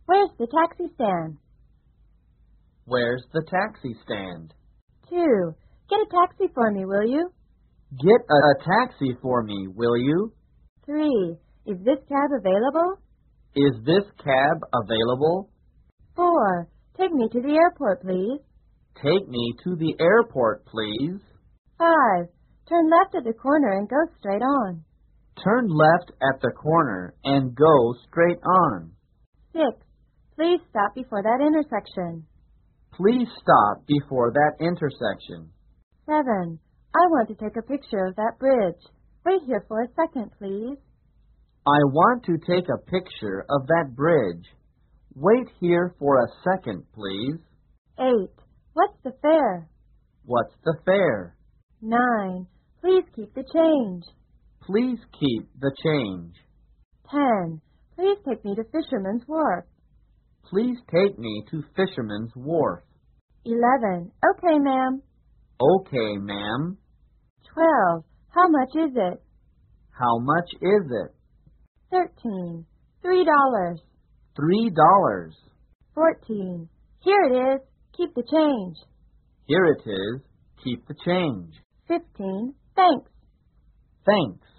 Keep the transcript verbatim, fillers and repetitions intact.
Where's the taxi stand? Where's the taxi stand? Two. Get a taxi for me, will you? Get a, a taxi for me, will you? Three. Is this cab available? Is this cab available? Four. Take me to the airport, please. Take me to the airport, please. Five. Turn left at the corner and go straight on. Turn left at the corner and go straight on. Six. Please stop before that intersection. Please stop before that intersection. Seven. I want to take a picture of that bridge. Wait here for a second, please. I want to take a picture of that bridge. Wait here for a second, please. Eight. What's the fare? What's the fare? Nine. Please keep the change. Please keep the change. Ten. Please take me to Fisherman's Wharf. Please take me to Fisherman's Wharf. Eleven. Okay, ma'am. Okay, ma'am. Twelve. How much is it? How much is it? Thirteen. Three dollars. Three dollars. Fourteen. Here it is. Keep the change. Here it is. Keep the change. Fifteen. Thanks. Thanks.